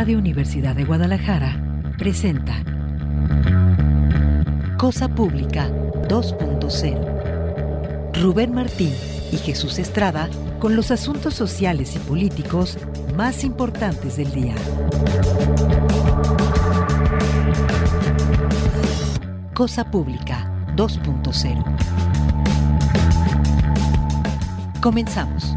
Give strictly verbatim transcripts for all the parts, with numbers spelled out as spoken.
Radio Universidad de Guadalajara presenta Cosa Pública dos punto cero. Rubén Martín y Jesús Estrada con los asuntos sociales y políticos más importantes del día. Cosa Pública dos punto cero. Comenzamos.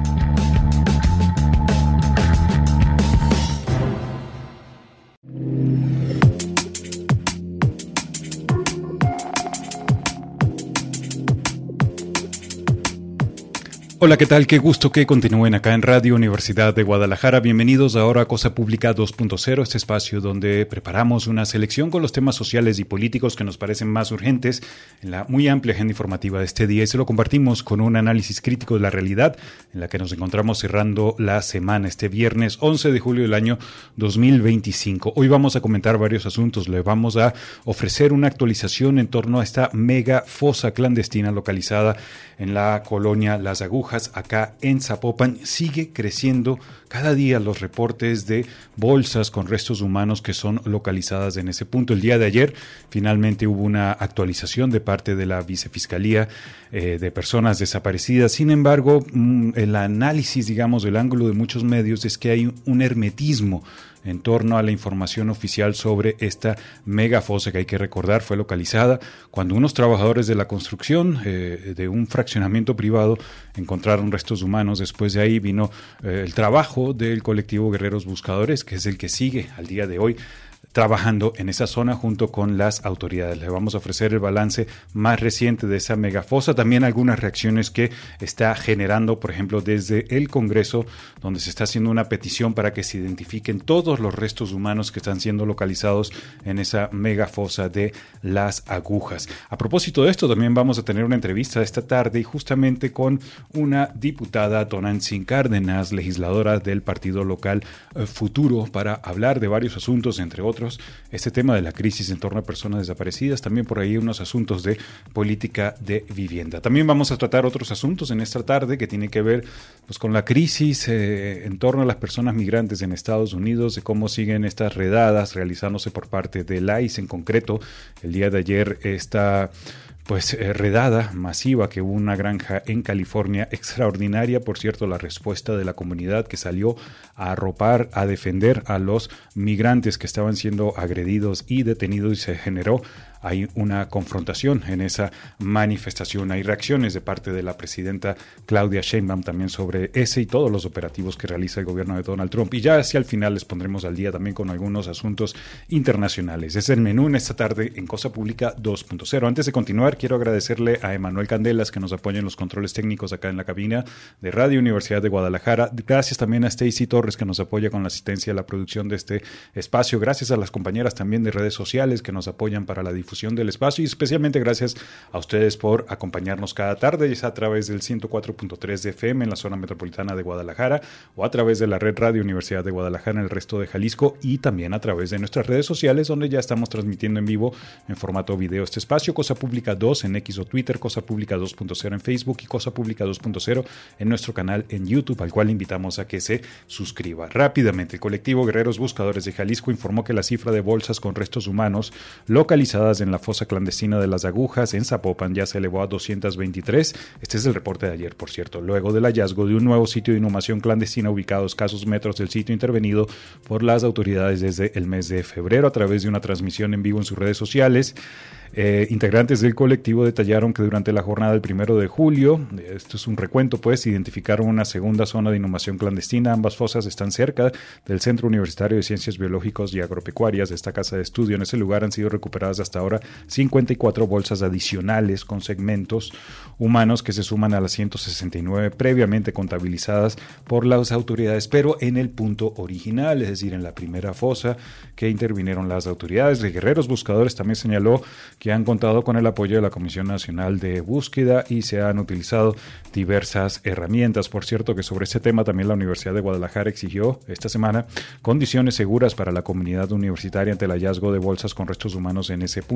Hola, ¿qué tal? Qué gusto que continúen acá en Radio Universidad de Guadalajara. Bienvenidos ahora a Cosa Pública dos punto cero, este espacio donde preparamos una selección con los temas sociales y políticos que nos parecen más urgentes en la muy amplia agenda informativa de este día y se lo compartimos con un análisis crítico de la realidad en la que nos encontramos cerrando la semana este viernes once de julio del año dos mil veinticinco. Hoy vamos a comentar varios asuntos, le vamos a ofrecer una actualización en torno a esta mega fosa clandestina localizada en la colonia Las Agujas, acá en Zapopan. Sigue creciendo cada día los reportes de bolsas con restos humanos que son localizadas en ese punto. El día de ayer finalmente hubo una actualización de parte de la Vicefiscalía eh, de Personas Desaparecidas. Sin embargo, mmm, el análisis, digamos, del ángulo de muchos medios es que hay un hermetismo en torno a la información oficial sobre esta megafosa que hay que recordar fue localizada cuando unos trabajadores de la construcción eh, de un fraccionamiento privado encontraron restos humanos. Después de ahí vino eh, el trabajo del colectivo Guerreros Buscadores, que es el que sigue al día de hoy trabajando en esa zona junto con las autoridades. Le vamos a ofrecer el balance más reciente de esa megafosa, también algunas reacciones que está generando, por ejemplo, desde el Congreso, donde se está haciendo una petición para que se identifiquen todos los restos humanos que están siendo localizados en esa megafosa de Las Agujas. A propósito de esto, también vamos a tener una entrevista esta tarde y justamente con una diputada, Tonantzin Cárdenas, legisladora del partido local eh, Futuro, para hablar de varios asuntos, entre otros este tema de la crisis en torno a personas desaparecidas, también por ahí unos asuntos de política de vivienda. También vamos a tratar otros asuntos en esta tarde que tienen que ver pues, con la crisis eh, en torno a las personas migrantes en Estados Unidos, de cómo siguen estas redadas realizándose por parte del I C E. En concreto, el día de ayer esta Pues eh, redada masiva que hubo una granja en California, extraordinaria, por cierto, la respuesta de la comunidad que salió a arropar, a defender a los migrantes que estaban siendo agredidos y detenidos, y se generó hay una confrontación en esa manifestación. Hay reacciones de parte de la presidenta Claudia Sheinbaum también sobre ese y todos los operativos que realiza el gobierno de Donald Trump. Y ya hacia el final les pondremos al día también con algunos asuntos internacionales. Es el menú en esta tarde en Cosa Pública dos punto cero. Antes de continuar, quiero agradecerle a Emanuel Candelas que nos apoya en los controles técnicos acá en la cabina de Radio Universidad de Guadalajara. Gracias también a Stacy Torres que nos apoya con la asistencia a la producción de este espacio. Gracias a las compañeras también de redes sociales que nos apoyan para la difusión del espacio y especialmente gracias a ustedes por acompañarnos cada tarde, ya sea a través del ciento cuatro punto tres de F M en la zona metropolitana de Guadalajara o a través de la red Radio Universidad de Guadalajara en el resto de Jalisco y también a través de nuestras redes sociales donde ya estamos transmitiendo en vivo en formato video este espacio. Cosa Pública dos en X o Twitter, Cosa Pública dos punto cero en Facebook y Cosa Pública dos punto cero en nuestro canal en YouTube, al cual invitamos a que se suscriba. Rápidamente, el colectivo Guerreros Buscadores de Jalisco informó que la cifra de bolsas con restos humanos localizadas en la fosa clandestina de Las Agujas en Zapopan ya se elevó a doscientos veintitrés. Este es el reporte de ayer, por cierto, luego del hallazgo de un nuevo sitio de inhumación clandestina ubicado a escasos metros del sitio intervenido por las autoridades desde el mes de febrero. A través de una transmisión en vivo en sus redes sociales, Eh, integrantes del colectivo detallaron que durante la jornada del primero de julio, esto es un recuento pues, identificaron una segunda zona de inhumación clandestina. Ambas fosas están cerca del Centro Universitario de Ciencias Biológicas y Agropecuarias de esta casa de estudio. En ese lugar han sido recuperadas hasta ahora cincuenta y cuatro bolsas adicionales con segmentos humanos que se suman a las ciento sesenta y nueve previamente contabilizadas por las autoridades, pero en el punto original, es decir, en la primera fosa que intervinieron las autoridades. De Guerreros Buscadores también señaló que han contado con el apoyo de la Comisión Nacional de Búsqueda y se han utilizado diversas herramientas. Por cierto, que sobre este tema también la Universidad de Guadalajara exigió esta semana condiciones seguras para la comunidad universitaria ante el hallazgo de bolsas con restos humanos en ese punto.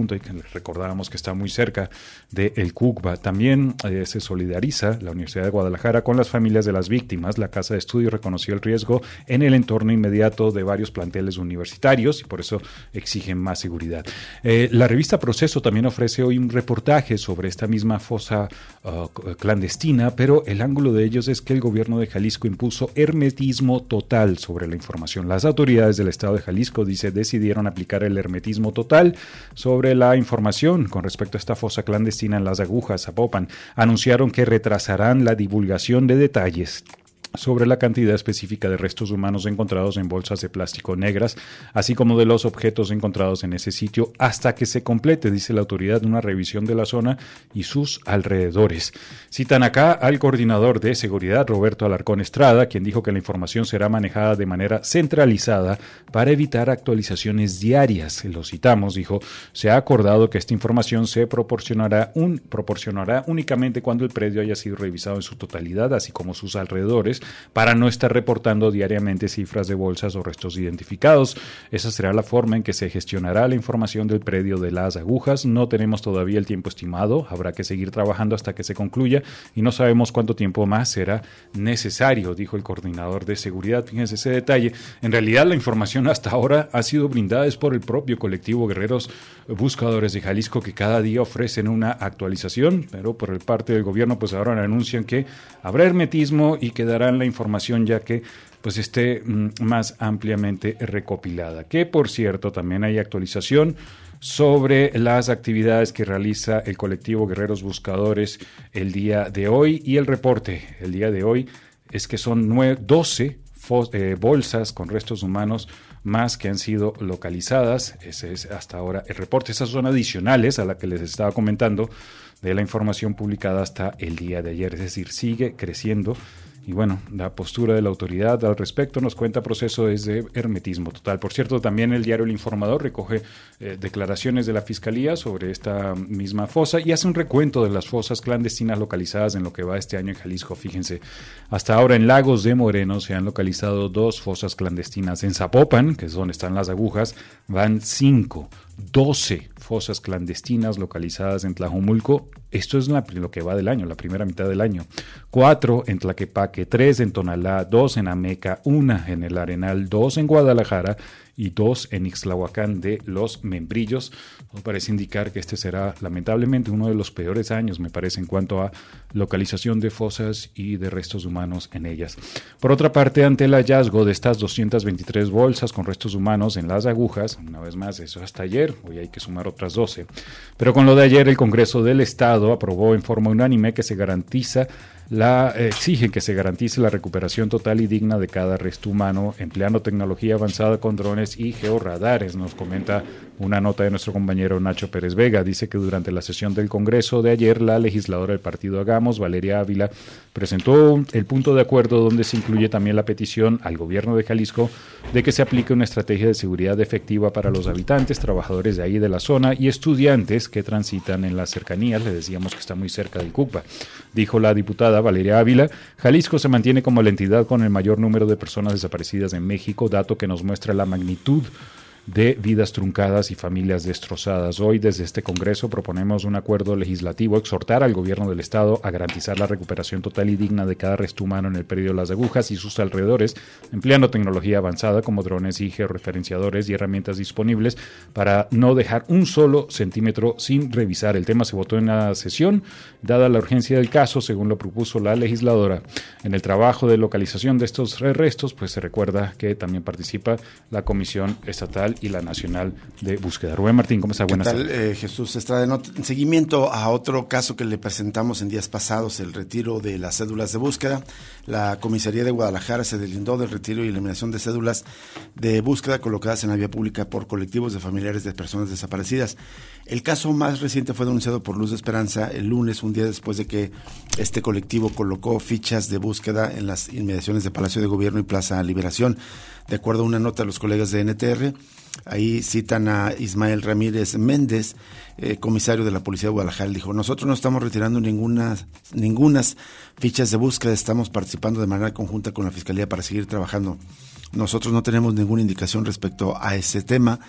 punto y que recordábamos que está muy cerca del CUCBA. También eh, se solidariza la Universidad de Guadalajara con las familias de las víctimas. La Casa de Estudio reconoció el riesgo en el entorno inmediato de varios planteles universitarios y por eso exigen más seguridad. Eh, la revista Proceso también ofrece hoy un reportaje sobre esta misma fosa uh, clandestina, pero el ángulo de ellos es que el gobierno de Jalisco impuso hermetismo total sobre la información. Las autoridades del estado de Jalisco, dice, decidieron aplicar el hermetismo total sobre la información con respecto a esta fosa clandestina en Las Agujas, Zapopan. Anunciaron que retrasarán la divulgación de detalles sobre la cantidad específica de restos humanos encontrados en bolsas de plástico negras, así como de los objetos encontrados en ese sitio, hasta que se complete, dice la autoridad, una revisión de la zona y sus alrededores. Citan acá al coordinador de seguridad, Roberto Alarcón Estrada, quien dijo que la información será manejada de manera centralizada para evitar actualizaciones diarias. Lo citamos, dijo, se ha acordado que esta información se proporcionará, un, proporcionará únicamente cuando el predio haya sido revisado en su totalidad, así como sus alrededores, para no estar reportando diariamente cifras de bolsas o restos identificados. Esa será la forma en que se gestionará la información del predio de Las Agujas. No tenemos todavía el tiempo estimado, habrá que seguir trabajando hasta que se concluya y no sabemos cuánto tiempo más será necesario, dijo el coordinador de seguridad. Fíjense ese detalle. En realidad la información hasta ahora ha sido brindada es por el propio colectivo Guerreros Buscadores de Jalisco, que cada día ofrecen una actualización, pero por el parte del gobierno pues ahora anuncian que habrá hermetismo y quedarán la información ya que pues esté mm, más ampliamente recopilada. Que por cierto también hay actualización sobre las actividades que realiza el colectivo Guerreros Buscadores el día de hoy, y el reporte el día de hoy es que son nueve, doce fos, eh, bolsas con restos humanos más que han sido localizadas. Ese es hasta ahora el reporte. Esas son adicionales a la que les estaba comentando de la información publicada hasta el día de ayer, es decir, sigue creciendo. Y bueno, la postura de la autoridad al respecto, nos cuenta Proceso, es de hermetismo total. Por cierto, también el diario El Informador recoge eh, declaraciones de la Fiscalía sobre esta misma fosa y hace un recuento de las fosas clandestinas localizadas en lo que va este año en Jalisco. Fíjense, hasta ahora en Lagos de Moreno se han localizado dos fosas clandestinas. En Zapopan, que es donde están Las Agujas, van cinco. doce fosas clandestinas localizadas en Tlajomulco. Esto es la, lo que va del año, la primera mitad del año. Cuatro en Tlaquepaque, tres en Tonalá, dos en Ameca, una en El Arenal, dos en Guadalajara y dos en Ixtlahuacán de los Membrillos. Todo parece indicar que este será lamentablemente uno de los peores años, me parece, en cuanto a localización de fosas y de restos humanos en ellas. Por otra parte, ante el hallazgo de estas doscientas veintitrés bolsas con restos humanos en Las Agujas, una vez más, eso hasta ayer, hoy hay que sumar otras doce, pero con lo de ayer el Congreso del Estado aprobó en forma unánime que se garantiza La, eh, exigen que se garantice la recuperación total y digna de cada resto humano empleando tecnología avanzada con drones y georradares, nos comenta una nota de nuestro compañero Nacho Pérez Vega. Dice que durante la sesión del Congreso de ayer, la legisladora del partido Hagamos, Valeria Ávila, presentó el punto de acuerdo donde se incluye también la petición al gobierno de Jalisco de que se aplique una estrategia de seguridad efectiva para los habitantes, trabajadores de ahí de la zona y estudiantes que transitan en las cercanías. Le decíamos que está muy cerca del CUCBA. Dijo la diputada Valeria Ávila, Jalisco se mantiene como la entidad con el mayor número de personas desaparecidas en México, dato que nos muestra la magnitud de vidas truncadas y familias destrozadas. Hoy, desde este Congreso, proponemos un acuerdo legislativo, exhortar al gobierno del Estado a garantizar la recuperación total y digna de cada resto humano en el predio Las Agujas y sus alrededores, empleando tecnología avanzada como drones y georreferenciadores y herramientas disponibles para no dejar un solo centímetro sin revisar. El tema se votó en la sesión, dada la urgencia del caso, según lo propuso la legisladora. En el trabajo de localización de estos restos, pues se recuerda que también participa la Comisión Estatal y la Nacional de Búsqueda. Rubén Martín, ¿cómo está? Buenas tardes. Eh, Jesús Estrada, en seguimiento a otro caso que le presentamos en días pasados, el retiro de las cédulas de búsqueda. La Comisaría de Guadalajara se deslindó del retiro y eliminación de cédulas de búsqueda colocadas en la vía pública por colectivos de familiares de personas desaparecidas. El caso más reciente fue denunciado por Luz de Esperanza el lunes, un día después de que este colectivo colocó fichas de búsqueda en las inmediaciones de Palacio de Gobierno y Plaza Liberación. De acuerdo a una nota de los colegas de N T R, ahí citan a Ismael Ramírez Méndez, eh, comisario de la Policía de Guadalajara. Dijo, nosotros no estamos retirando ninguna, ningunas fichas de búsqueda, estamos participando de manera conjunta con la Fiscalía para seguir trabajando. Nosotros no tenemos ninguna indicación respecto a ese tema.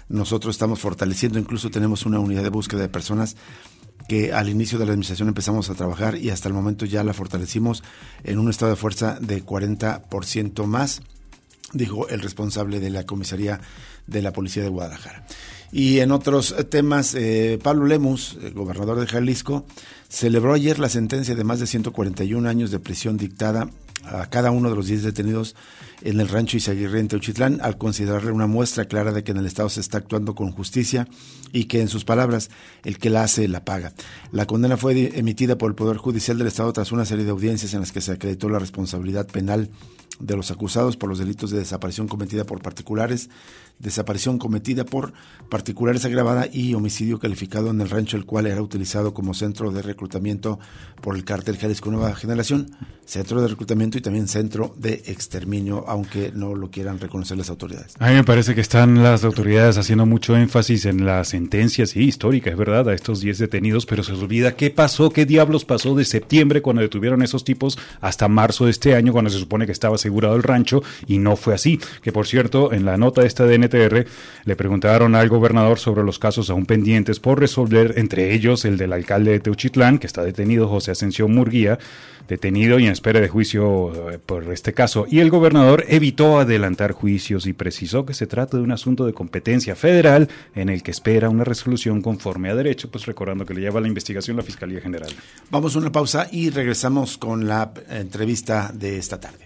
nosotros estamos fortaleciendo, incluso tenemos una unidad de búsqueda de personas que al inicio de la administración empezamos a trabajar y hasta el momento ya la fortalecimos en un estado de fuerza de cuarenta por ciento más, dijo el responsable de la comisaría de la Policía de Guadalajara. Y en otros temas, eh, Pablo Lemus, el gobernador de Jalisco, celebró ayer la sentencia de más de ciento cuarenta y un años de prisión dictada a cada uno de los diez detenidos en el rancho Izaguirre en Teuchitlán, al considerarle una muestra clara de que en el Estado se está actuando con justicia y que, en sus palabras, el que la hace la paga. La condena fue emitida por el Poder Judicial del Estado tras una serie de audiencias en las que se acreditó la responsabilidad penal de los acusados por los delitos de desaparición cometida por particulares, desaparición cometida por particulares agravada y homicidio calificado en el rancho, el cual era utilizado como centro de reclutamiento por el cártel Jalisco Nueva Generación, centro de reclutamiento y también centro de exterminio, aunque no lo quieran reconocer las autoridades. A mí me parece que están las autoridades haciendo mucho énfasis en la sentencia, sí, histórica, es verdad, a estos diez detenidos, pero se olvida qué pasó, qué diablos pasó de septiembre cuando detuvieron a esos tipos hasta marzo de este año, cuando se supone que estaba asegurado el rancho, y no fue así. Que por cierto, en la nota esta de N T R le preguntaron al gobernador sobre los casos aún pendientes por resolver, entre ellos el del alcalde de Teuchitlán, que está detenido, José Ascensión Murguía, detenido y en espera de juicio por este caso, y el gobernador evitó adelantar juicios y precisó que se trata de un asunto de competencia federal en el que espera una resolución conforme a derecho, pues recordando que le lleva la investigación la Fiscalía General. Vamos a una pausa y regresamos con la entrevista de esta tarde.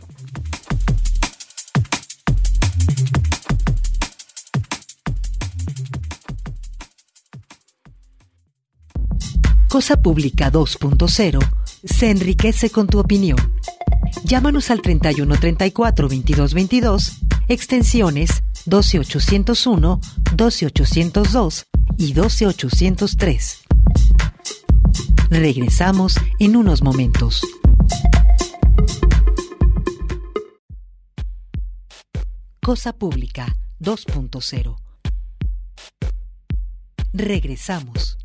Cosa Pública dos punto cero se enriquece con tu opinión. Llámanos al treinta y uno treinta y cuatro veintidós veintidós, extensiones doce ochocientos uno, doce ochocientos dos y doce ochocientos tres. Regresamos en unos momentos. Cosa Pública dos punto cero. Regresamos.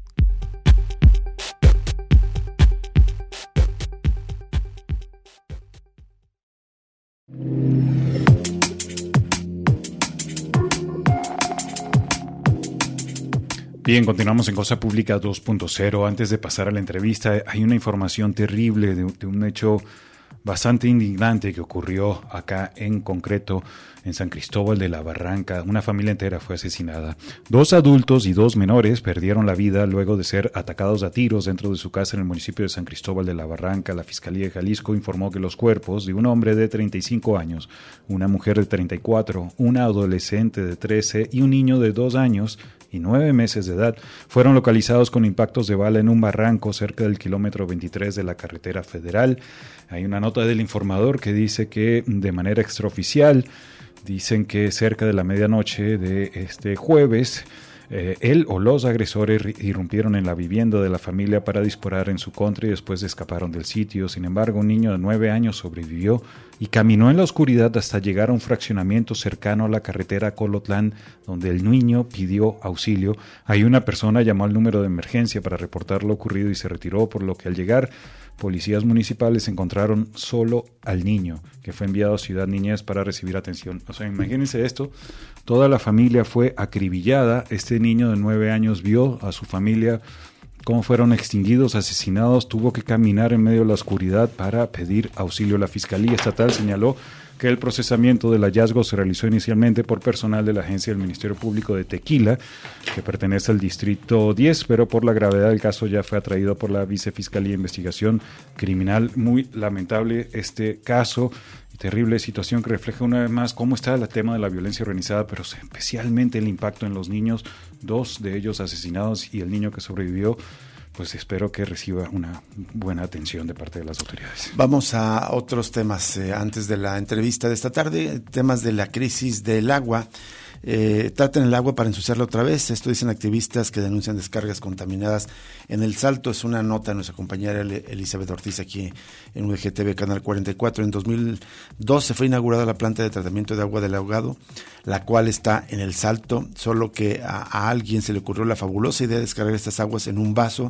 Bien, continuamos en Cosa Pública dos punto cero. Antes de pasar a la entrevista, hay una información terrible de, de un hecho bastante indignante que ocurrió acá en concreto en San Cristóbal de la Barranca. Una familia entera fue asesinada. Dos adultos y dos menores perdieron la vida luego de ser atacados a tiros dentro de su casa en el municipio de San Cristóbal de la Barranca. La Fiscalía de Jalisco informó que los cuerpos de un hombre de treinta y cinco años, una mujer de treinta y cuatro, una adolescente de trece y un niño de dos años y nueve meses de edad fueron localizados con impactos de bala en un barranco cerca del kilómetro veintitrés de la carretera federal. Hay una nota del Informador que dice que de manera extraoficial dicen que cerca de la medianoche de este jueves eh, él o los agresores irrumpieron en la vivienda de la familia para disparar en su contra y después escaparon del sitio. Sin embargo, un niño de nueve años sobrevivió y caminó en la oscuridad hasta llegar a un fraccionamiento cercano a la carretera Colotlán, donde el niño pidió auxilio. Ahí una persona llamó al número de emergencia para reportar lo ocurrido y se retiró, por lo que al llegar policías municipales encontraron solo al niño, que fue enviado a Ciudad Niñez para recibir atención. O sea, imagínense esto, toda la familia fue acribillada. Este niño de nueve años vio a su familia cómo fueron extinguidos, asesinados, tuvo que caminar en medio de la oscuridad para pedir auxilio. La Fiscalía Estatal señaló que el procesamiento del hallazgo se realizó inicialmente por personal de la Agencia del Ministerio Público de Tequila, que pertenece al Distrito diez, pero por la gravedad del caso ya fue atraído por la Vicefiscalía de Investigación Criminal. Muy lamentable este caso y terrible situación que refleja una vez más cómo está el tema de la violencia organizada, pero especialmente el impacto en los niños, dos de ellos asesinados y el niño que sobrevivió. Pues espero que reciba una buena atención de parte de las autoridades. Vamos a otros temas eh, antes de la entrevista de esta tarde, temas de la crisis del agua. Eh, traten el agua para ensuciarla otra vez. Esto dicen activistas que denuncian descargas contaminadas en El Salto. Es una nota de nuestra compañera Elizabeth Ortiz aquí en U D G T V Canal cuarenta y cuatro. En dos mil doce fue inaugurada la planta de tratamiento de agua del ahogado, la cual está en El Salto, solo que a, a alguien se le ocurrió la fabulosa idea de descargar estas aguas en un vaso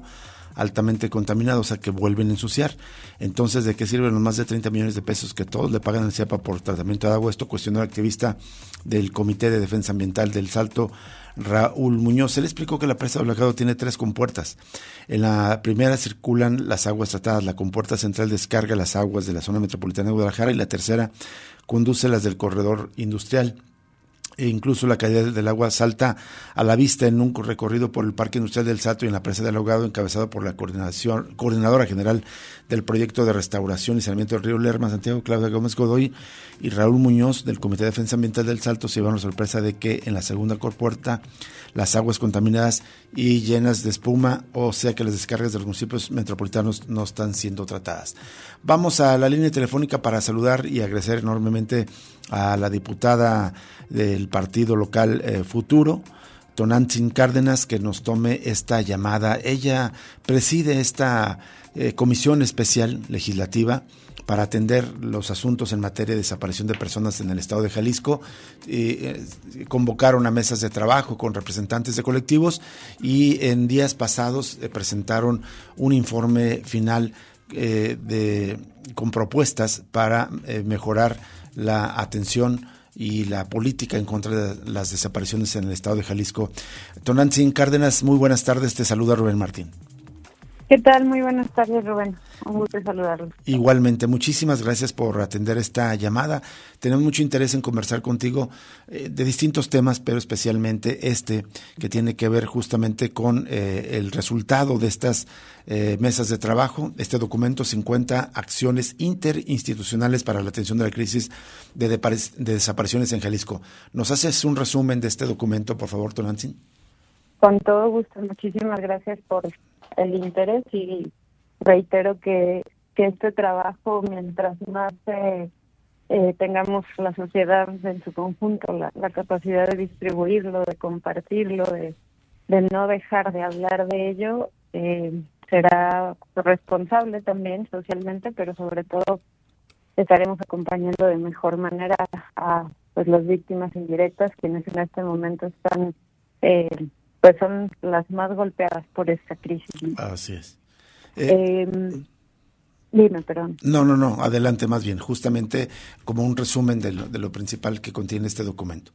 altamente contaminado, o sea que vuelven a ensuciar. Entonces, ¿de qué sirven los más de treinta millones de pesos que todos le pagan al CIAPA por tratamiento de agua? Esto cuestionó el activista del Comité de Defensa Ambiental del Salto, Raúl Muñoz. Él explicó que la presa de Lagardo tiene tres compuertas. En la primera circulan las aguas tratadas, la compuerta central descarga las aguas de la zona metropolitana de Guadalajara y la tercera conduce las del corredor industrial. E incluso la calidad del agua salta a la vista en un recorrido por el Parque Industrial del Salto y en la presa del Ahogado, encabezado por la coordinación coordinadora general del proyecto de restauración y saneamiento del río Lerma, Santiago, Claudia Gómez Godoy, y Raúl Muñoz del Comité de Defensa Ambiental del Salto se llevaron la sorpresa de que en la segunda compuerta las aguas contaminadas y llenas de espuma, o sea que las descargas de los municipios metropolitanos no están siendo tratadas. Vamos a la línea telefónica para saludar y agradecer enormemente a la diputada del partido local eh, Futuro, Tonantzin Cárdenas, que nos tome esta llamada. Ella preside esta eh, comisión especial legislativa para atender los asuntos en materia de desaparición de personas en el estado de Jalisco. Eh, eh, convocaron a mesas de trabajo con representantes de colectivos y en días pasados eh, presentaron un informe final eh, de, con propuestas para eh, mejorar la atención y la política en contra de las desapariciones en el estado de Jalisco. Tonantzin Cárdenas, muy buenas tardes, te saluda Rubén Martín. ¿Qué tal? Muy buenas tardes, Rubén. Un gusto saludarlos. Igualmente, muchísimas gracias por atender esta llamada. Tenemos mucho interés en conversar contigo eh, de distintos temas, pero especialmente este que tiene que ver justamente con eh, el resultado de estas eh, mesas de trabajo, este documento cincuenta acciones interinstitucionales para la atención de la crisis de, de, de desapariciones en Jalisco. ¿Nos haces un resumen de este documento, por favor, Tonantzin? Con todo gusto, muchísimas gracias por el interés y reitero que, que este trabajo, mientras más eh, eh, tengamos la sociedad en su conjunto, la, la capacidad de distribuirlo, de compartirlo, de, de no dejar de hablar de ello, eh, será responsable también socialmente, pero sobre todo estaremos acompañando de mejor manera a pues las víctimas indirectas, quienes en este momento están eh, pues son las más golpeadas por esta crisis. Así es. Eh, eh, dime, perdón. No, no, no, adelante más bien, justamente como un resumen de lo, de lo principal que contiene este documento.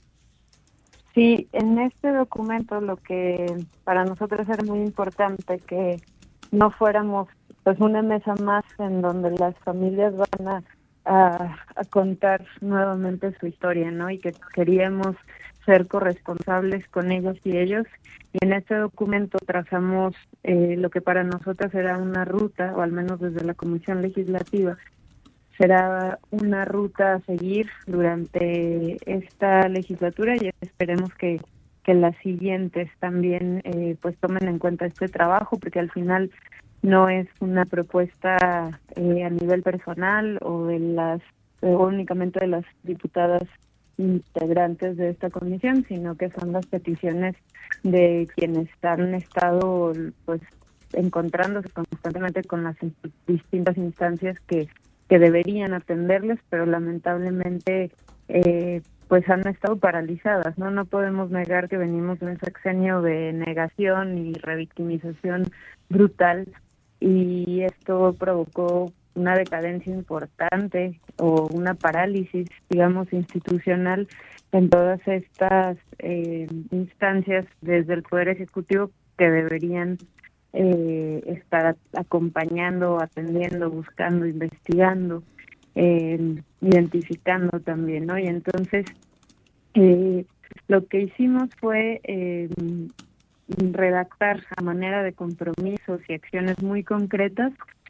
Sí, en este documento lo que para nosotros era muy importante que no fuéramos pues una mesa más en donde las familias van a, a, a contar nuevamente su historia, ¿no? Y que queríamos ser corresponsables con ellos y ellos, y en este documento trazamos eh, lo que para nosotros será una ruta, o al menos desde la Comisión Legislativa, será una ruta a seguir durante esta legislatura y esperemos que, que las siguientes también eh, pues tomen en cuenta este trabajo, porque al final no es una propuesta eh, a nivel personal o de las eh, únicamente de las diputadas integrantes de esta comisión, sino que son las peticiones de quienes han estado pues encontrándose constantemente con las distintas instancias que, que deberían atenderles, pero lamentablemente eh, pues han estado paralizadas, ¿no? No podemos negar que venimos de un sexenio de negación y revictimización brutal, y esto provocó una decadencia importante o una parálisis, digamos, institucional en todas estas eh, instancias desde el Poder Ejecutivo que deberían eh, estar acompañando, atendiendo, buscando, investigando, eh, identificando también, ¿no? Y entonces eh, lo que hicimos fue eh, redactar a manera de compromisos y acciones muy concretas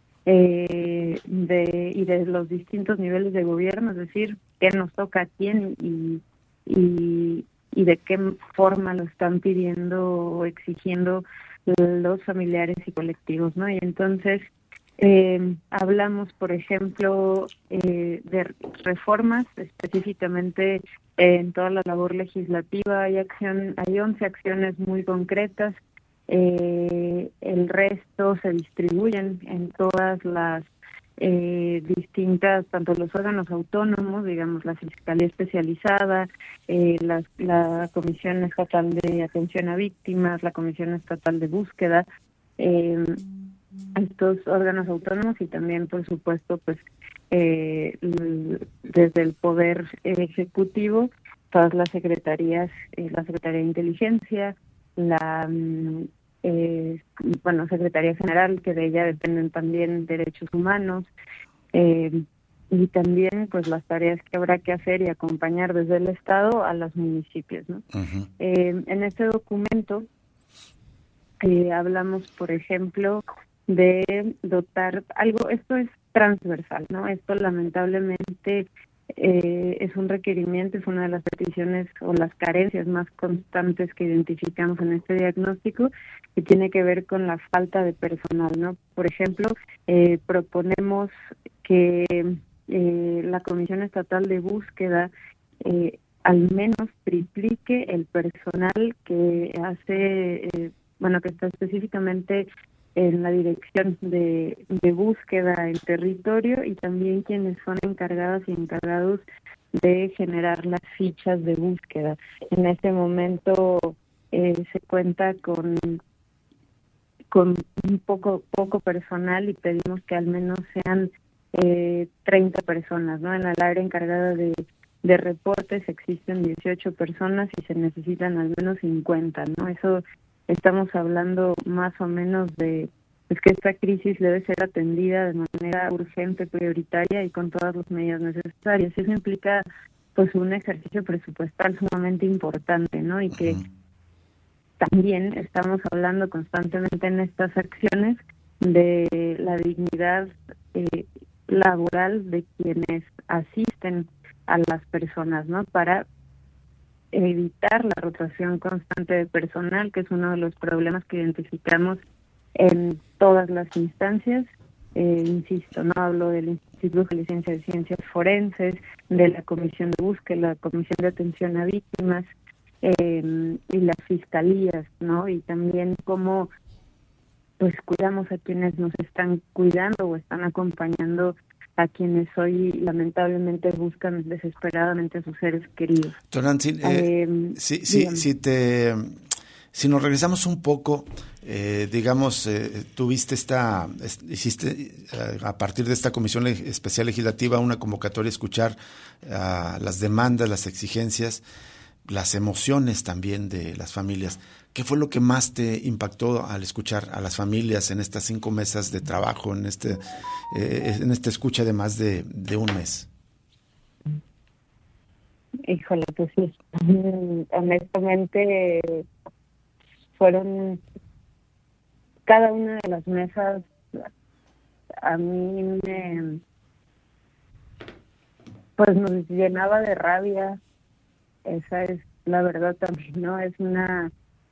Eh, de y de los distintos niveles de gobierno, es decir, qué nos toca a quién y, y, y de qué forma lo están pidiendo o exigiendo los familiares y colectivos, ¿no? Y entonces eh, hablamos, por ejemplo, eh, de reformas, específicamente eh, en toda la labor legislativa hay acción, hay once acciones muy concretas. Eh, el resto se distribuyen en todas las eh, distintas, tanto los órganos autónomos, digamos la Fiscalía Especializada, eh, la, la Comisión Estatal de Atención a Víctimas, la Comisión Estatal de Búsqueda, eh, estos órganos autónomos y también, por supuesto, pues eh, desde el Poder Ejecutivo, todas las secretarías, eh, la Secretaría de Inteligencia, la eh, bueno Secretaría General, que de ella dependen también derechos humanos, eh, y también pues las tareas que habrá que hacer y acompañar desde el Estado a los municipios, ¿no? Uh-huh. Eh, en este documento eh, hablamos, por ejemplo, de dotar algo, esto es transversal, ¿no? Esto lamentablemente eh, es un requerimiento, es una de las peticiones o las carencias más constantes que identificamos en este diagnóstico, que tiene que ver con la falta de personal, ¿no? Por ejemplo, eh, proponemos que eh, la Comisión Estatal de Búsqueda eh, al menos triplique el personal que hace, eh, bueno, que está específicamente en la dirección de, de búsqueda en territorio, y también quienes son encargadas y encargados de generar las fichas de búsqueda. En este momento eh, se cuenta con con un poco poco personal y pedimos que al menos sean eh, treinta personas, ¿no? En el área encargada de, de reportes existen dieciocho personas y se necesitan al menos cincuenta, ¿no? Eso estamos hablando más o menos de pues que esta crisis debe ser atendida de manera urgente, prioritaria y con todas las medidas necesarias. Eso implica pues un ejercicio presupuestal sumamente importante, ¿no? Y que uh-huh. también estamos hablando constantemente en estas acciones de la dignidad eh, laboral de quienes asisten a las personas, ¿no? Para evitar la rotación constante de personal, que es uno de los problemas que identificamos en todas las instancias. Eh, insisto, no hablo del Instituto Jalisciense de Ciencias Forenses, de la Comisión de Búsqueda, la Comisión de Atención a Víctimas eh, y las fiscalías, ¿no? Y también cómo pues cuidamos a quienes nos están cuidando o están acompañando a quienes hoy lamentablemente buscan desesperadamente a sus seres queridos. Tonantzin, eh, eh, si, si, si, te, si nos regresamos un poco, eh, digamos, eh, tuviste esta, hiciste eh, a partir de esta Comisión Especial Legislativa una convocatoria a escuchar uh, las demandas, las exigencias, las emociones también de las familias. ¿Qué fue lo que más te impactó al escuchar a las familias en estas cinco mesas de trabajo, en este eh, en esta escucha de más de, de un mes? Híjole, pues sí, honestamente fueron cada una de las mesas, a mí me pues nos llenaba de rabia. Esa es la verdad también, ¿no? Es una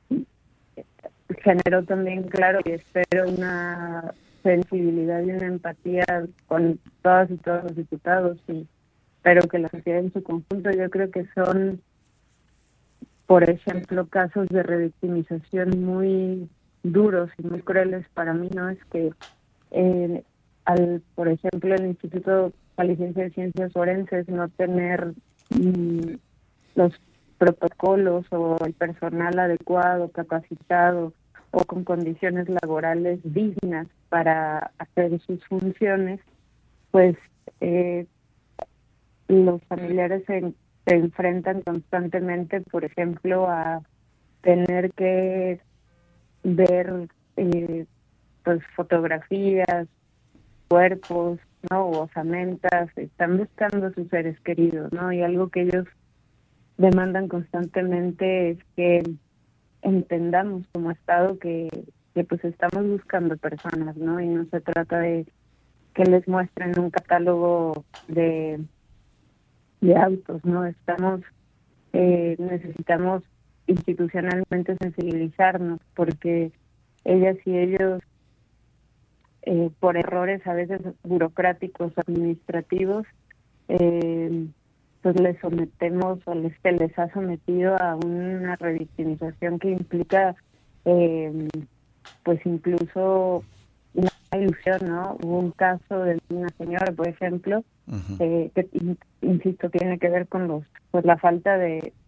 generó también, claro, y espero una sensibilidad y una empatía con todas y todos los diputados, y espero que la sociedad en su conjunto. Yo creo que son, por ejemplo, casos de revictimización muy duros y muy crueles para mí, ¿no? Es que, eh, al, por ejemplo, el Instituto Jalisciense de Ciencias Forenses no tener mmm, los protocolos o el personal adecuado, capacitado o con condiciones laborales dignas para hacer sus funciones, pues eh, los familiares se, se enfrentan constantemente, por ejemplo, a tener que ver eh, pues fotografías, cuerpos, ¿no? O osamentas, están buscando a sus seres queridos, ¿no? Y algo que ellos demandan constantemente es que entendamos como Estado que, que pues estamos buscando personas, ¿no? Y no se trata de que les muestren un catálogo de de autos, ¿no? Estamos eh, necesitamos institucionalmente sensibilizarnos, porque ellas y ellos eh, por errores a veces burocráticos, administrativos, eh, pues les sometemos o les, se les ha sometido a una revictimización que implica eh, pues incluso una ilusión, ¿no? Hubo un caso de una señora, por ejemplo, uh-huh. eh, que, insisto, tiene que ver con los pues la falta de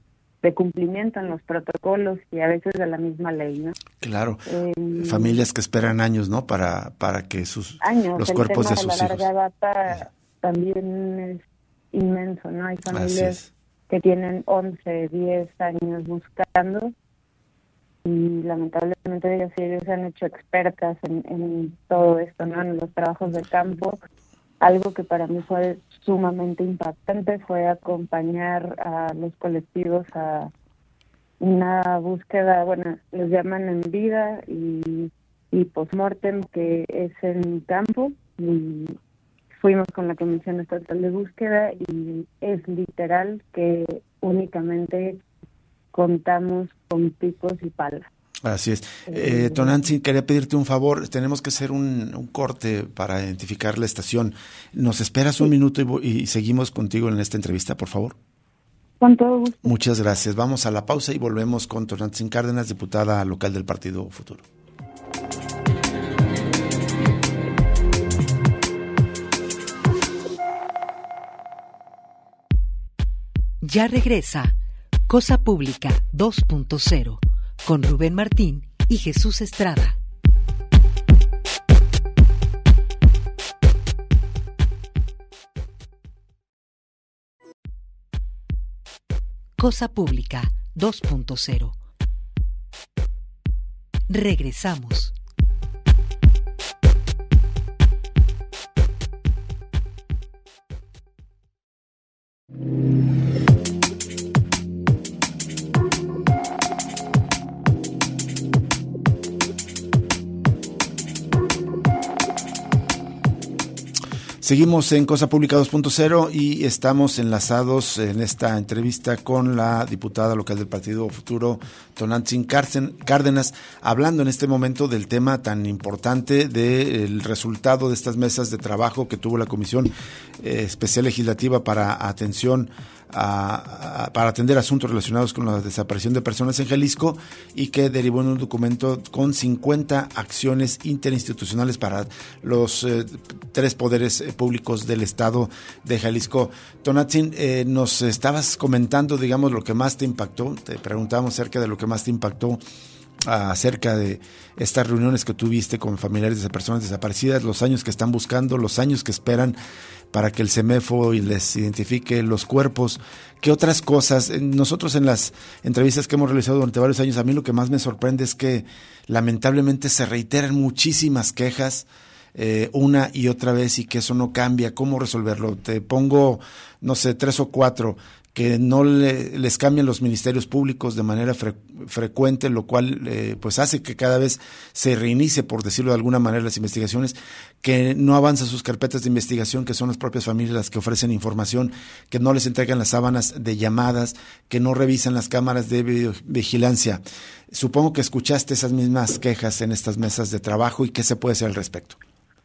de cumplimiento en los protocolos y a veces de la misma ley, ¿no? Claro, eh, familias que esperan años, ¿no? Para para que sus años. los El cuerpos tema de sus de la hijos. larga data también es inmenso, ¿no? Hay Así familias es. que tienen once, diez años buscando y lamentablemente ellas sí se han hecho expertas en, en todo esto, ¿no? En los trabajos de campo. Algo que para mí fue sumamente impactante fue acompañar a los colectivos a una búsqueda, bueno, les llaman en vida y, y postmortem, que es en campo, y fuimos con la Comisión Estatal de Búsqueda y es literal que únicamente contamos con picos y palas. Así es. Eh, Tonantzin, quería pedirte un favor. Tenemos que hacer un, un corte para identificar la estación. ¿Nos esperas un sí. minuto y, y seguimos contigo en esta entrevista, por favor? Con todo gusto. Muchas gracias. Vamos a la pausa y volvemos con Tonantzin Cárdenas, diputada local del Partido Futuro. Ya regresa Cosa Pública dos punto cero con Rubén Martín y Jesús Estrada. Cosa Pública dos punto cero. Regresamos. Seguimos en Cosa Pública dos punto cero y estamos enlazados en esta entrevista con la diputada local del Partido Futuro, Tonantzin Cárdenas, hablando en este momento del tema tan importante del resultado de estas mesas de trabajo que tuvo la Comisión eh, Especial Legislativa para atención A, a, para atender asuntos relacionados con la desaparición de personas en Jalisco y que derivó en un documento con cincuenta acciones interinstitucionales para los eh, tres poderes eh, públicos del Estado de Jalisco. Tonantzin, eh, nos estabas comentando, digamos, lo que más te impactó, te preguntábamos acerca de lo que más te impactó acerca de estas reuniones que tuviste con familiares de personas desaparecidas, los años que están buscando, los años que esperan para que el CEMEFO les identifique los cuerpos. ¿Qué otras cosas? Nosotros en las entrevistas que hemos realizado durante varios años, a mí lo que más me sorprende es que lamentablemente se reiteran muchísimas quejas eh, una y otra vez y que eso no cambia. ¿Cómo resolverlo? Te pongo, no sé, tres o cuatro. Que no le, les cambian los ministerios públicos de manera fre, frecuente, lo cual eh, pues hace que cada vez se reinicie, por decirlo de alguna manera, las investigaciones, que no avanzan sus carpetas de investigación, que son las propias familias las que ofrecen información, que no les entregan las sábanas de llamadas, que no revisan las cámaras de vigilancia. Supongo que escuchaste esas mismas quejas en estas mesas de trabajo y qué se puede hacer al respecto.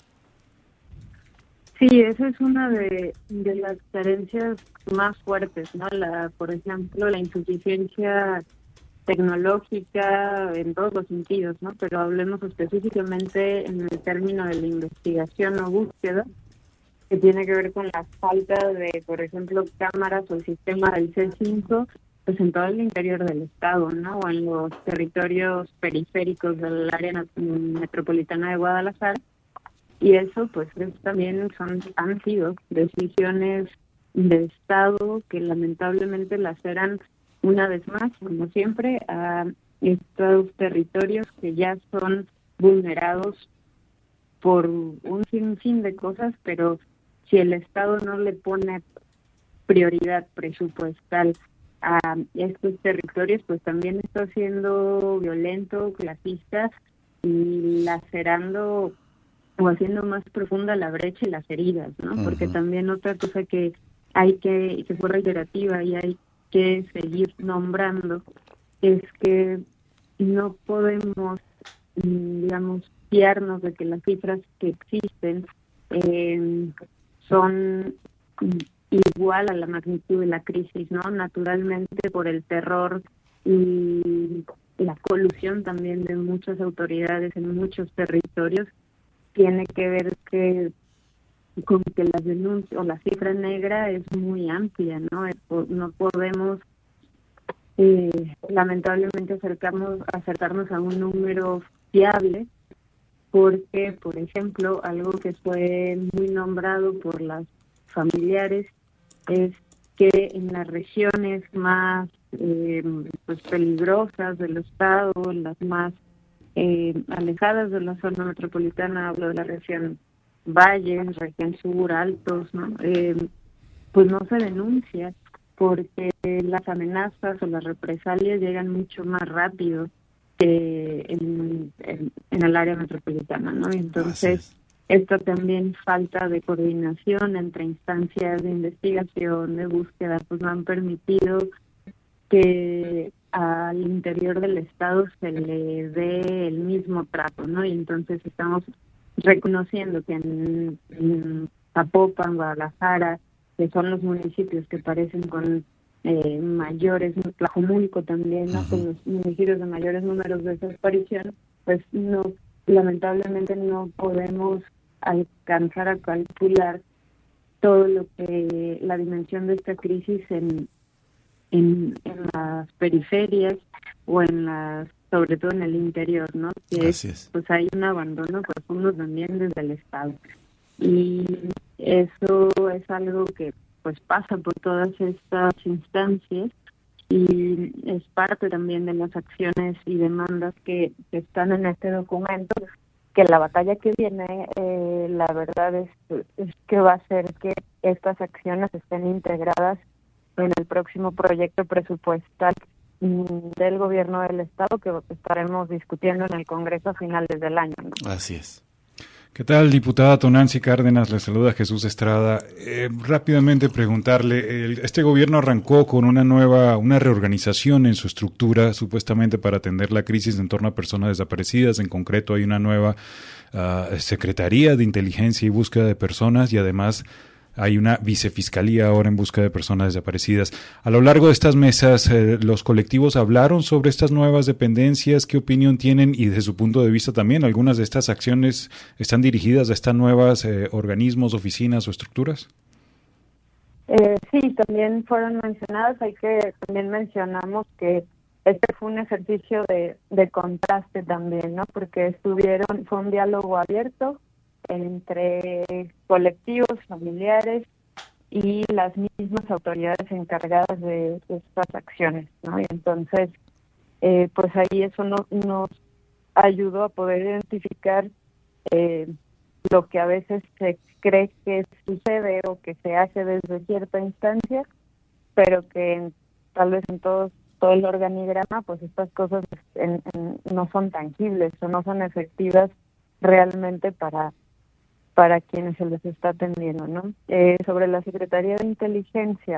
Sí, esa es una de, de las carencias más fuertes, ¿no? La, por ejemplo, la insuficiencia tecnológica en todos los sentidos, ¿no? Pero hablemos específicamente en el término de la investigación o búsqueda, que tiene que ver con la falta de, por ejemplo, cámaras o el sistema del C cinco, pues en todo el interior del estado, ¿no? O en los territorios periféricos del área metropolitana de Guadalajara. Y eso, pues, es, también son han sido decisiones de Estado que lamentablemente laceran una vez más, como siempre, a estos territorios que ya son vulnerados por un sinfín de cosas, pero si el Estado no le pone prioridad presupuestal a estos territorios, pues también está siendo violento, clasista y lacerando o haciendo más profunda la brecha y las heridas, ¿no? Uh-huh. Porque también otra cosa que hay que, que fue reiterativa y hay que seguir nombrando, es que no podemos, digamos, fiarnos de que las cifras que existen eh, son igual a la magnitud de la crisis, ¿no? Naturalmente, por el terror y la colusión también de muchas autoridades en muchos territorios, tiene que ver que con que las denuncias o la cifra negra es muy amplia, ¿no? No podemos eh, lamentablemente acercamos, acercarnos a un número fiable, porque, por ejemplo, algo que fue muy nombrado por las familiares es que en las regiones más eh, pues peligrosas del estado, las más eh, alejadas de la zona metropolitana, hablo de la región Valles, región Sur, Altos, ¿no? Eh, pues no se denuncia porque las amenazas o las represalias llegan mucho más rápido que en, en, en el área metropolitana, ¿no? Entonces, esto también falta de coordinación entre instancias de investigación, de búsqueda, pues no han permitido que al interior del estado se le dé el mismo trato, ¿no? Y entonces estamos reconociendo que en, en Zapopan, Guadalajara, que son los municipios que parecen con eh, mayores, Tlajomulco también, ¿no? Con los municipios de mayores números de desaparición, pues no, lamentablemente no podemos alcanzar a calcular todo lo que la dimensión de esta crisis en, en, en las periferias o en las, sobre todo en el interior, ¿no? Que Así es. Pues hay un abandono profundo también desde el Estado. Y eso es algo que pues pasa por todas estas instancias y es parte también de las acciones y demandas que, que están en este documento, que la batalla que viene, eh, la verdad es, es que va a ser que estas acciones estén integradas en el próximo proyecto presupuestal del gobierno del Estado que estaremos discutiendo en el Congreso a finales del año, ¿no? Así es. ¿Qué tal, diputada Tonancy Cárdenas? Le saluda Jesús Estrada. Eh, rápidamente preguntarle, el, este gobierno arrancó con una nueva, una reorganización en su estructura, supuestamente para atender la crisis en torno a personas desaparecidas. En concreto, hay una nueva uh, Secretaría de Inteligencia y Búsqueda de Personas y además hay una vicefiscalía ahora en busca de personas desaparecidas. A lo largo de estas mesas, eh, los colectivos hablaron sobre estas nuevas dependencias, qué opinión tienen y desde su punto de vista también, algunas de estas acciones están dirigidas a estas nuevas eh, organismos, oficinas o estructuras. Eh, sí, también fueron mencionadas. Hay que también mencionamos que este fue un ejercicio de, de contraste también, ¿no? Porque estuvieron, fue un diálogo abierto entre colectivos, familiares y las mismas autoridades encargadas de, de estas acciones, ¿no? Y entonces, eh, pues ahí eso no, nos ayudó a poder identificar eh, lo que a veces se cree que sucede o que se hace desde cierta instancia, pero que en, tal vez en todo, todo el organigrama, pues estas cosas en, en, no son tangibles o no son efectivas realmente para para quienes se les está atendiendo, ¿no? Eh, sobre la Secretaría de Inteligencia,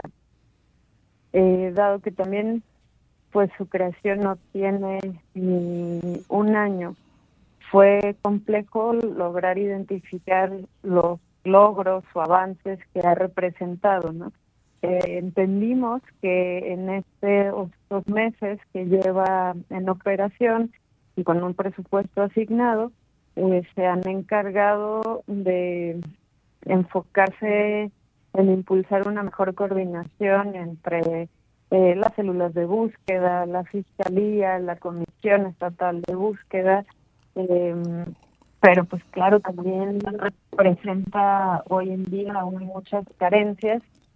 eh, dado que también pues su creación no tiene ni un año, fue complejo lograr identificar los logros o avances que ha representado, ¿no? Eh, entendimos que en estos dos meses que lleva en operación y con un presupuesto asignado, Eh, se han encargado de enfocarse en impulsar una mejor coordinación entre eh, las células de búsqueda, la Fiscalía, la Comisión Estatal de Búsqueda, eh, pero pues claro, también representa hoy en día aún muchas carencias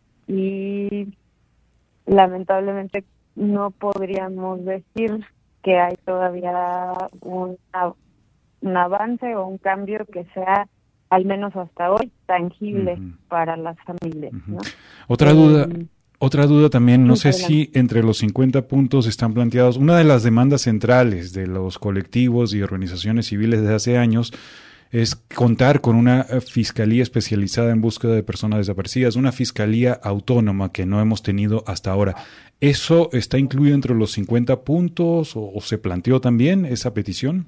y lamentablemente no podríamos decir que hay todavía una un avance o un cambio que sea, al menos hasta hoy, tangible uh-huh. para las familias, ¿no? Otra eh, duda, otra duda también, no sé adelante. Si entre los cincuenta puntos están planteados, una de las demandas centrales de los colectivos y organizaciones civiles desde hace años es contar con una fiscalía especializada en búsqueda de personas desaparecidas, una fiscalía autónoma que no hemos tenido hasta ahora. ¿Eso está incluido entre los cincuenta puntos o, o se planteó también esa petición?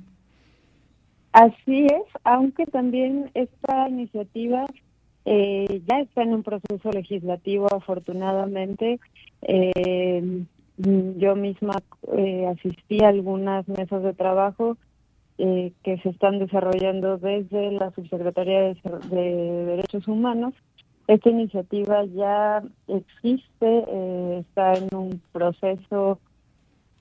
Así es, aunque también esta iniciativa eh, ya está en un proceso legislativo, afortunadamente. Eh, yo misma eh, asistí a algunas mesas de trabajo eh, que se están desarrollando desde la Subsecretaría de, de Derechos Humanos. Esta iniciativa ya existe, eh, está en un proceso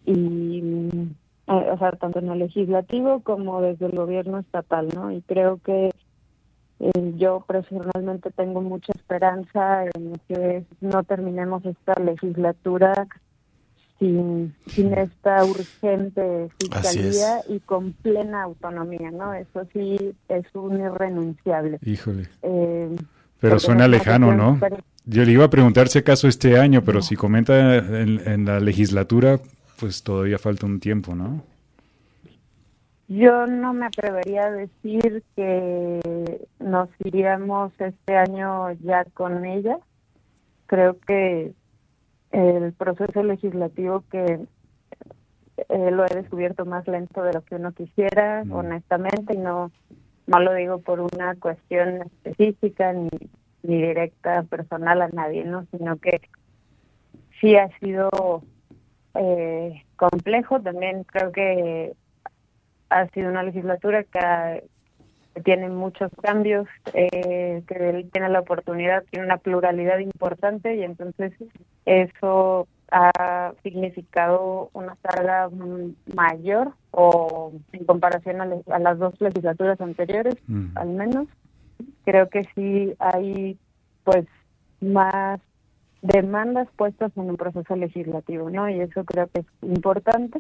y eh, o sea, tanto en el legislativo como desde el gobierno estatal, ¿no? Y creo que eh, yo personalmente tengo mucha esperanza en que no terminemos esta legislatura sin, sin esta urgente fiscalía y con plena autonomía, ¿no? Eso sí es un irrenunciable. Híjole. Eh, pero suena lejano, ¿no? Yo le iba a preguntar si acaso este año, pero no. Si comenta en, en la legislatura, pues todavía falta un tiempo, ¿no? Yo no me atrevería a decir que nos iríamos este año ya con ella. Creo que el proceso legislativo que eh, lo he descubierto más lento de lo que uno quisiera, mm. honestamente, y no, no lo digo por una cuestión específica ni, ni directa personal a nadie, ¿no? Sino que sí ha sido eh, complejo. También creo que ha sido una legislatura que, que tiene muchos cambios, eh, que él tiene la oportunidad, tiene una pluralidad importante, y entonces eso ha significado una carga mayor, o en comparación a, le, a las dos legislaturas anteriores, mm. al menos. Creo que sí hay pues más demandas puestas en un proceso legislativo, ¿no? Y eso creo que es importante.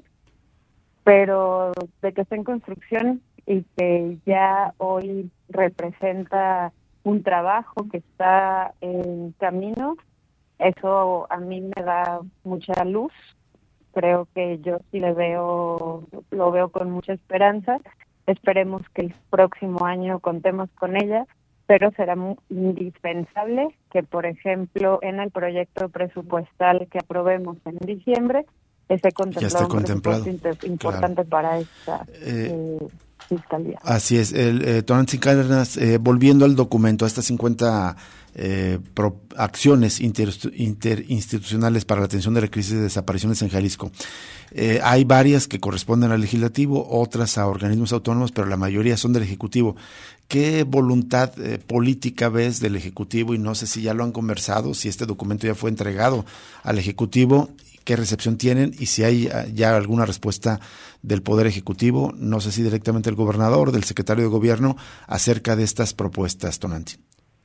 Pero de que está en construcción y que ya hoy representa un trabajo que está en camino, eso a mí me da mucha luz. Creo que yo sí le veo, lo veo con mucha esperanza. Esperemos que el próximo año contemos con ella, pero será muy indispensable que, por ejemplo, en el proyecto presupuestal que aprobemos en diciembre, esté contemplado un contemplado. presupuesto importante, claro, para esta eh, eh, fiscalía. Así es. El, eh, Tonantzin Cárdenas, eh, volviendo al documento, a estas cincuenta eh, pro, acciones inter, interinstitucionales para la atención de la crisis de desapariciones en Jalisco. Eh, hay varias que corresponden al legislativo, otras a organismos autónomos, pero la mayoría son del Ejecutivo. ¿Qué voluntad eh, política ves del Ejecutivo? Y no sé si ya lo han conversado, si este documento ya fue entregado al Ejecutivo, qué recepción tienen y si hay ya alguna respuesta del Poder Ejecutivo, no sé si directamente del gobernador, del secretario de Gobierno, acerca de estas propuestas, Tonantzin.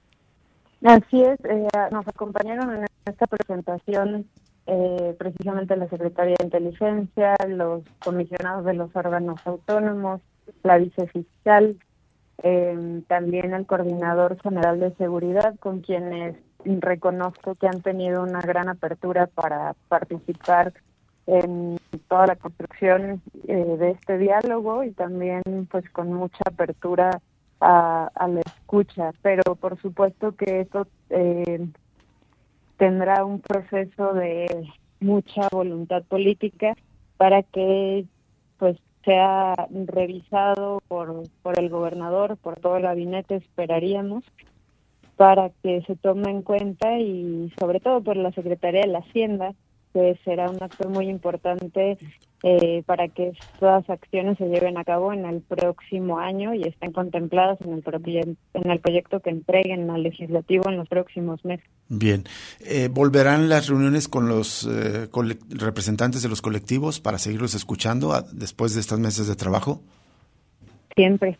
Así es, eh, nos acompañaron en esta presentación eh, precisamente la Secretaría de Inteligencia, los comisionados de los órganos autónomos, la vicefiscal, eh, también el coordinador general de seguridad, con quienes reconozco que han tenido una gran apertura para participar en toda la construcción eh, de este diálogo, y también pues con mucha apertura a, a la escucha, pero por supuesto que esto eh, tendrá un proceso de mucha voluntad política para que pues sea revisado por, por el gobernador, por todo el gabinete, esperaríamos, para que se tome en cuenta, y sobre todo por la Secretaría de la Hacienda, que será un actor muy importante eh, para que estas acciones se lleven a cabo en el próximo año y estén contempladas en el, proye- en el proyecto que entreguen al legislativo en los próximos meses. Bien. Eh, ¿Volverán las reuniones con los eh, cole- representantes de los colectivos para seguirlos escuchando a, después de estos meses de trabajo? Siempre.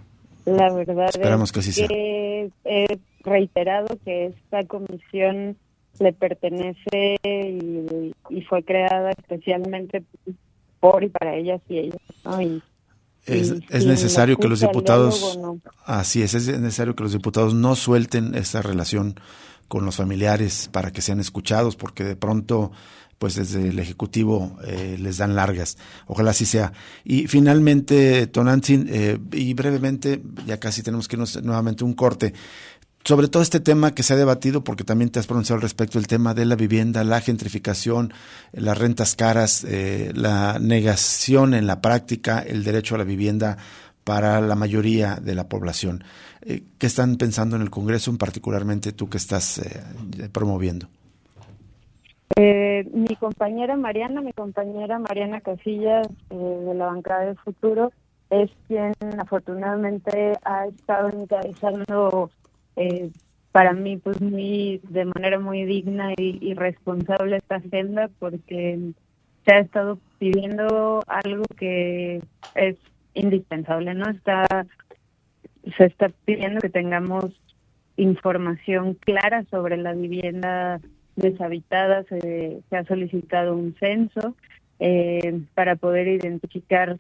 La verdad Esperamos es que así sea. que he reiterado que esta comisión le pertenece y, y fue creada especialmente por y para ellas y ellos, ¿no? Y, es, y es necesario que los diputados, diálogo, no. así es, es necesario que los diputados no suelten esta relación con los familiares para que sean escuchados, porque de pronto pues desde el Ejecutivo eh, les dan largas. Ojalá así sea. Y finalmente, Tonantzin, eh, y brevemente, ya casi tenemos que irnos nuevamente un corte, sobre todo este tema que se ha debatido, porque también te has pronunciado al respecto, el tema de la vivienda, la gentrificación, las rentas caras, eh, la negación en la práctica, el derecho a la vivienda para la mayoría de la población. Eh, ¿Qué están pensando en el Congreso, particularmente tú que estás eh, promoviendo? Eh, mi compañera Mariana, mi compañera Mariana Casillas, eh, de la bancada de Futuro, es quien afortunadamente ha estado encabezando eh, para mí pues muy de manera muy digna y, y responsable esta agenda, porque se ha estado pidiendo algo que es indispensable, ¿no? Está, se está pidiendo que tengamos información clara sobre la vivienda deshabitada. Se, se ha solicitado un censo eh, para poder identificar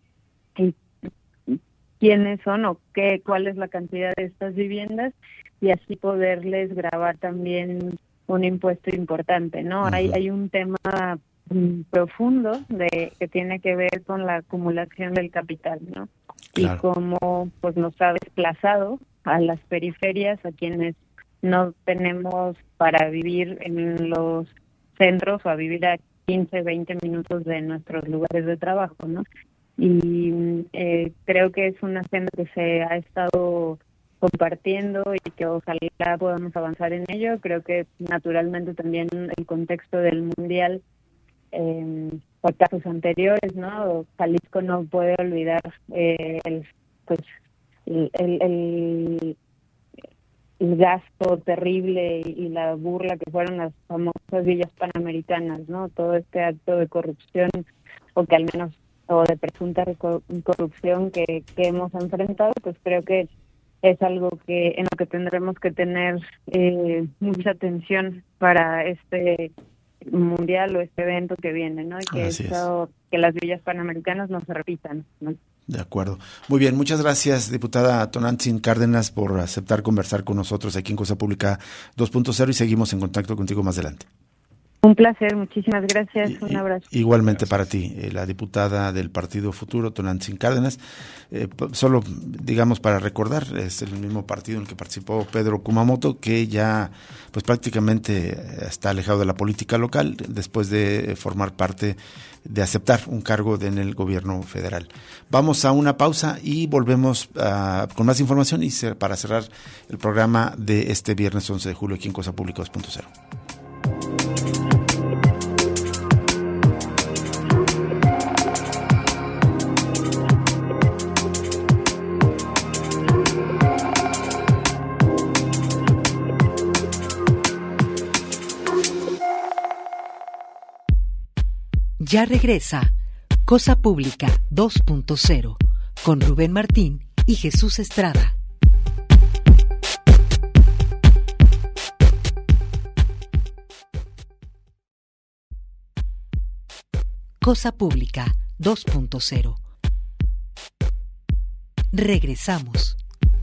quiénes son o qué, cuál es la cantidad de estas viviendas, y así poderles grabar también un impuesto importante, ¿no? Uh-huh. Hay, hay un tema um, profundo de que tiene que ver con la acumulación del capital, ¿no? Claro. Y cómo pues nos ha desplazado a las periferias, a quienes no tenemos para vivir en los centros o a vivir a quince, veinte minutos de nuestros lugares de trabajo, ¿no? Y eh, creo que es una agenda que se ha estado compartiendo y que ojalá podamos avanzar en ello. Creo que naturalmente también el contexto del mundial, eh, por casos anteriores, ¿no? Jalisco no puede olvidar eh, el, pues el, el, el, el gasto terrible y, y la burla que fueron las famosas villas panamericanas, ¿no? Todo este acto de corrupción, o que al menos o de presunta corrupción que, que hemos enfrentado, pues creo que es algo que en lo que tendremos que tener eh, mucha atención para este mundial o este evento que viene, ¿no? Y que, eso, que las villas panamericanas no se repitan, ¿no? De acuerdo. Muy bien, muchas gracias, diputada Tonantzin Cárdenas, por aceptar conversar con nosotros aquí en Cosa Pública dos punto cero, y seguimos en contacto contigo más adelante. Un placer, muchísimas gracias, y, un abrazo. Igualmente para ti, eh, la diputada del Partido Futuro, Tonantzin Cárdenas. Eh, solo, digamos, para recordar, es el mismo partido en el que participó Pedro Kumamoto, que ya pues prácticamente está alejado de la política local después de formar parte, de aceptar un cargo de, en el gobierno federal. Vamos a una pausa y volvemos uh, con más información y ser, para cerrar el programa de este viernes once de julio aquí en Cosa Pública dos punto cero. Ya regresa Cosa Pública dos punto cero con Rubén Martín y Jesús Estrada. Cosa Pública dos punto cero. Regresamos.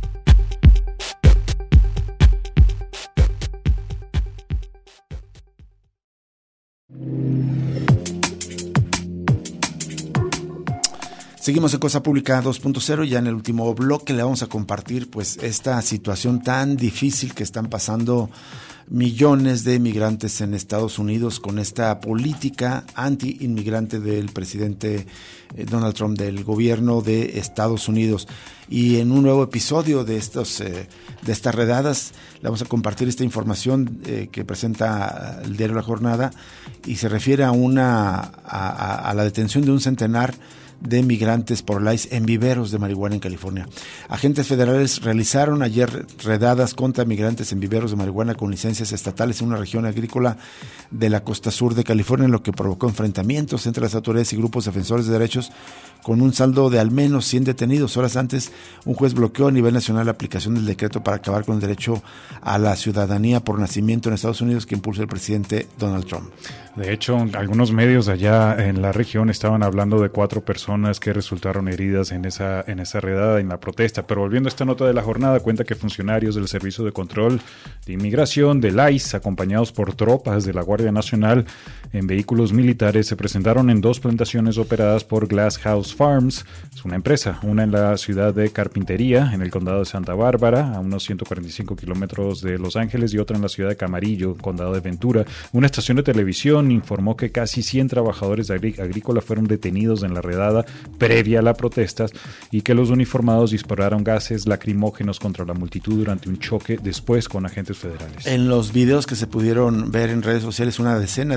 Seguimos en Cosa Pública dos punto cero, ya en el último bloque le vamos a compartir pues esta situación tan difícil que están pasando millones de migrantes en Estados Unidos con esta política anti-inmigrante del presidente Donald Trump, del gobierno de Estados Unidos. Y en un nuevo episodio de estos eh, de estas redadas le vamos a compartir esta información eh, que presenta el diario La Jornada, y se refiere a una a, a, a la detención de un centenar de migrantes por la I C E en viveros de marihuana en California. Agentes federales realizaron ayer redadas contra migrantes en viveros de marihuana con licencias estatales en una región agrícola de la costa sur de California, lo que provocó enfrentamientos entre las autoridades y grupos defensores de derechos, con un saldo de al menos cien detenidos. Horas antes, un juez bloqueó a nivel nacional la aplicación del decreto para acabar con el derecho a la ciudadanía por nacimiento en Estados Unidos que impulsa el presidente Donald Trump. De hecho, algunos medios allá en la región estaban hablando de cuatro personas que resultaron heridas en esa en esa redada, en la protesta. Pero volviendo a esta nota de La Jornada, cuenta que funcionarios del Servicio de Control de Inmigración, del I C E, acompañados por tropas de la Guardia Nacional en vehículos militares, se presentaron en dos plantaciones operadas por Glass House Farms. Es una empresa, una en la ciudad de Carpintería, en el condado de Santa Bárbara, a unos ciento cuarenta y cinco kilómetros de Los Ángeles, y otra en la ciudad de Camarillo, condado de Ventura. Una estación de televisión informó que casi cien trabajadores agrícolas fueron detenidos en la redada previa a las protestas y que los uniformados dispararon gases lacrimógenos contra la multitud durante un choque después con agentes federales. En los videos que se pudieron ver en redes sociales, una decena de agentes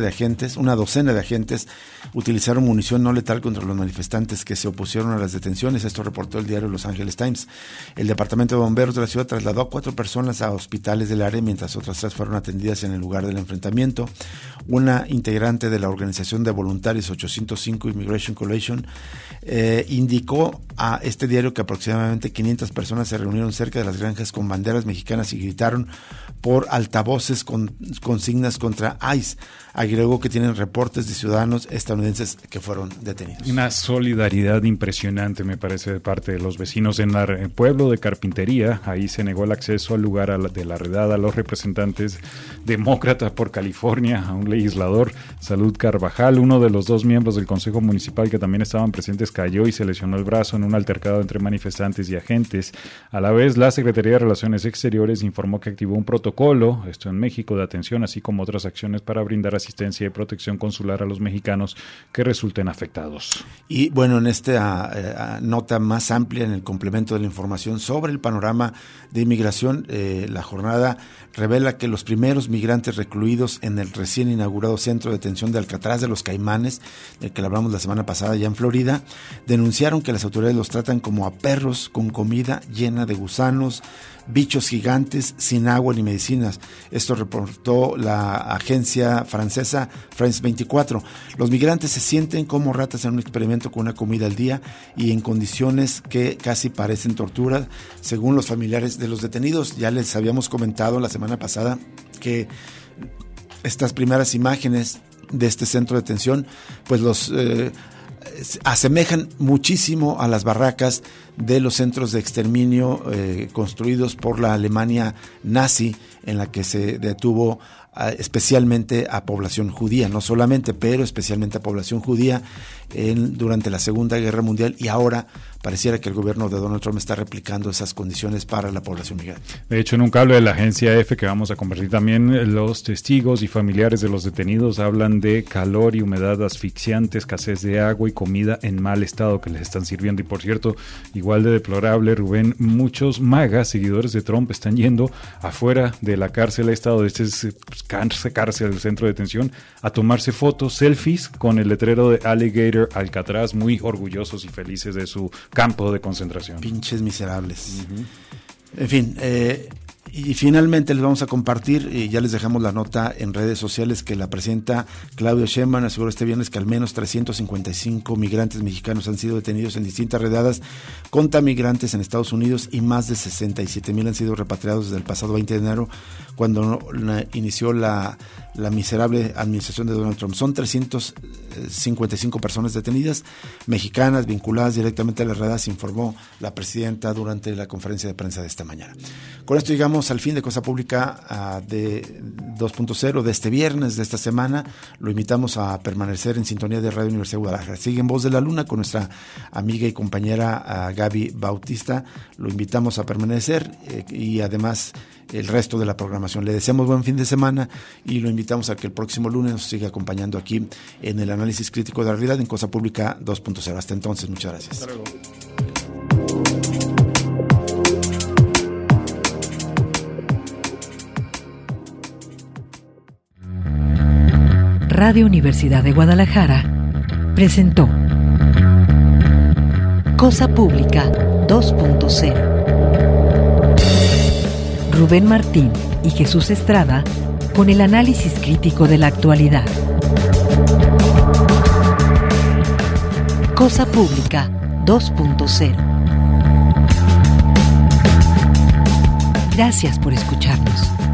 agentes, una docena de agentes, utilizaron munición no letal contra los manifestantes que se opusieron a las detenciones. Esto reportó el diario Los Angeles Times. El Departamento de Bomberos de la ciudad trasladó a cuatro personas a hospitales del área, mientras otras tres fueron atendidas en el lugar del enfrentamiento. Una integrante de la organización de voluntarios ochocientos cinco Immigration Coalition eh, indicó a este diario que aproximadamente quinientas personas se reunieron cerca de las granjas con banderas mexicanas y gritaron por altavoces con consignas contra ICE. Agregó que tienen reportes de ciudadanos estadounidenses que fueron detenidos. Una solidaridad impresionante, me parece, de parte de los vecinos en la, el pueblo de Carpintería. Ahí se negó el acceso al lugar a la, de la redada a los representantes demócratas por California, a un legislador, Salud Carvajal. Uno de los dos miembros del Consejo Municipal que también estaban presentes cayó y se lesionó el brazo en un altercado entre manifestantes y agentes. A la vez, la Secretaría de Relaciones Exteriores informó que activó un protocolo, esto en México, de atención, así como otras acciones para brindar asistencia y protección consular a los mexicanos que resulten afectados. Y bueno, en esta uh, nota más amplia, en el complemento de la información sobre el panorama de inmigración, eh, la jornada revela que los primeros migrantes recluidos en el recién inaugurado centro de detención de Alcatraz de los Caimanes, del que hablamos la semana pasada ya en Florida, denunciaron que las autoridades los tratan como a perros con comida llena de gusanos, bichos gigantes, sin agua ni medicinas. Esto reportó la agencia francesa France veinticuatro. Los migrantes se sienten como ratas en un experimento con una comida al día y en condiciones que casi parecen tortura, según los familiares de los detenidos. Ya les habíamos comentado la semana pasada que estas primeras imágenes de este centro de detención pues los eh, asemejan muchísimo a las barracas de los centros de exterminio eh, construidos por la Alemania nazi, en la que se detuvo a, especialmente a población judía, no solamente, pero especialmente a población judía en, durante la Segunda Guerra Mundial, y ahora pareciera que el gobierno de Donald Trump está replicando esas condiciones para la población migrante. De hecho, en un cable de la agencia F que vamos a compartir también, los testigos y familiares de los detenidos hablan de calor y humedad asfixiante, escasez de agua y comida en mal estado que les están sirviendo. Y por cierto, igual de deplorable, Rubén, muchos magas, seguidores de Trump, están yendo afuera de la cárcel, ha estado de este pues, cárcel, el centro de detención, a tomarse fotos, selfies con el letrero de Alligator Alcatraz, muy orgullosos y felices de su campo de concentración. Pinches miserables. Uh-huh. En fin, eh, y finalmente les vamos a compartir, y ya les dejamos la nota en redes sociales, que la presidenta Claudia Sheinbaum aseguró este viernes que al menos trescientos cincuenta y cinco migrantes mexicanos han sido detenidos en distintas redadas contra migrantes en Estados Unidos y más de sesenta y siete mil han sido repatriados desde el pasado veinte de enero, cuando inició la, la miserable administración de Donald Trump. Son trescientas cincuenta y cinco personas detenidas, mexicanas, vinculadas directamente a las redadas, informó la presidenta durante la conferencia de prensa de esta mañana. Con esto llegamos al fin de Cosa Pública uh, de dos punto cero de este viernes, de esta semana. Lo invitamos a permanecer en sintonía de Radio Universidad de Guadalajara. Sigue en Voz de la Luna con nuestra amiga y compañera uh, Gaby Bautista. Lo invitamos a permanecer eh, y además el resto de la programación. Le deseamos buen fin de semana y lo invitamos a que el próximo lunes nos siga acompañando aquí en el análisis crítico de la realidad en Cosa Pública dos punto cero. Hasta entonces, muchas gracias. Hasta luego. Radio Universidad de Guadalajara presentó Cosa Pública dos punto cero. Rubén Martín y Jesús Estrada con el análisis crítico de la actualidad. Cosa Pública dos punto cero. Gracias por escucharnos.